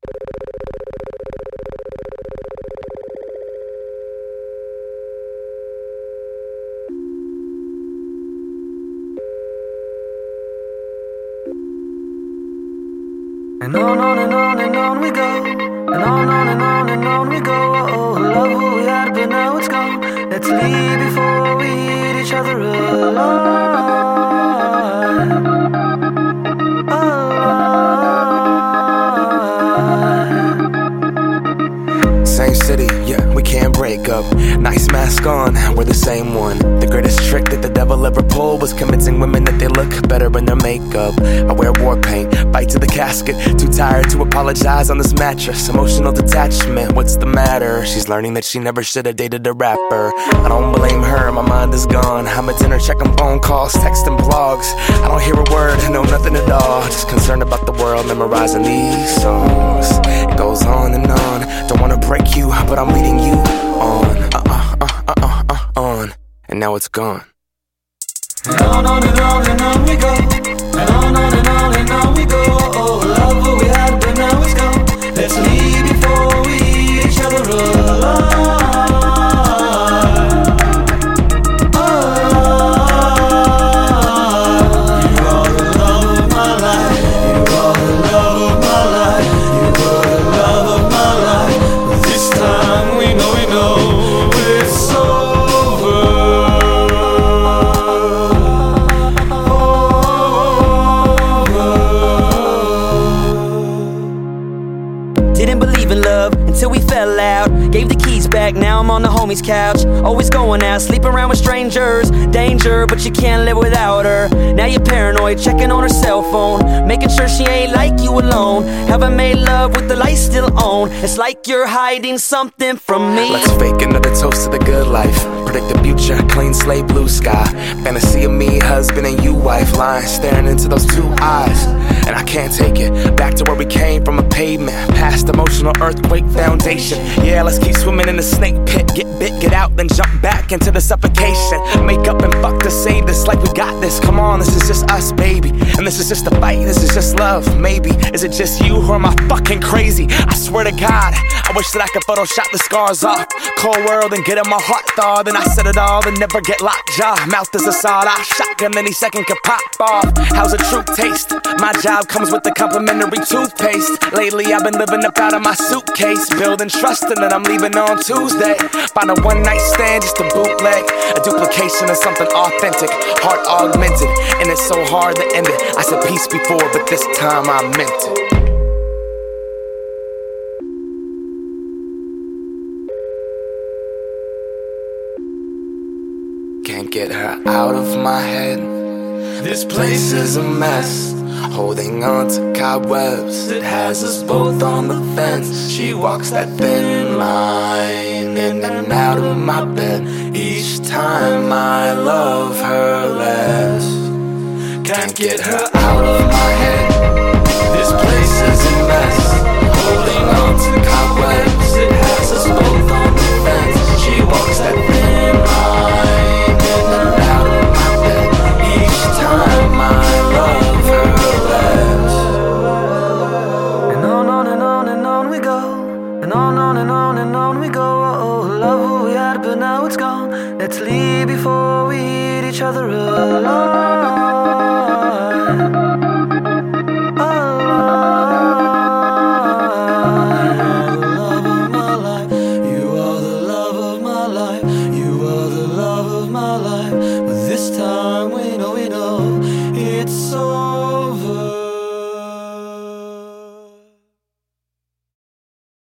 And on and on and on we go. And on and on and on we go. Oh, love who we had, but now it's gone. Let's leave before we eat each other alive. Same city, yeah, we can't break up. Nice mask on, we're the same one. The greatest trick that the devil ever pulled was convincing women that they look better in their makeup. I wear war paint, bite to the casket. Too tired to apologize on this mattress. Emotional detachment, what's the matter? She's learning that she never should have dated a rapper. I don't blame her, my mind is gone. I'm at dinner checking phone calls, texting blogs. I don't hear a word, know nothing at all. Just concerned about the world, memorizing these songs. It goes on and on. Don't wanna break you, but I'm leading you on. On. And now it's gone. And on and on and on we go. And on and on and on we go. Oh, love what we had, but now it's gone. Let's leave before we eat each other alive. You are the love of my life. You are the love of my life. You are the love of my life. But this time we know it's over. Didn't believe in love until we fell out. Gave the keys back, now I'm on the homie's couch. Always going out, sleeping around with strangers. Danger, but you can't live without her. Now you're paranoid, checking on her cell phone, making sure she ain't like you alone. Haven't made love with the lights still on. It's like you're hiding something from me. Let's fake another toast to the good life. Predict the future, clean slate, blue sky. Fantasy of me, husband and you, wife. Lying, staring into those two eyes. And I can't take it back to where we came from, a pavement. Past emotional earthquake foundation. Yeah, let's keep swimming in the snake pit. Get bit, get out, then jump back into the suffocation. Make up and fuck to save this like we got this. Come on, this is just us, baby. And this is just a fight, this is just love, maybe. Is it just you or am I fucking crazy? I swear to God, I wish that I could Photoshop the scars off. Cold world and get in my heart thaw. Then I set it all and never get locked jaw. Mouth is a sawed-off shotgun, any second can pop off. How's a true taste? My job comes with the complimentary toothpaste. Lately I've been living up out of my suitcase, building trust and then I'm leaving on Tuesday. Find a one night stand just a bootleg, a duplication of something authentic, heart augmented, and it's so hard to end it. I said peace before, but this time I meant it. Can't get her out of my head. This place is a mess. Holding on to cobwebs, it has us both on the fence. She walks that thin line in and out of my bed. Each time I love her less. Can't get her out of my head. This place is a mess. Holding on to cobwebs, it has us both on the fence. She walks that thin line in and out of my bed. Each time I love her less. And on and on and on we go. And on and on and on we go. Oh, love what we had, but now it's gone. Let's leave before we eat each other alive. So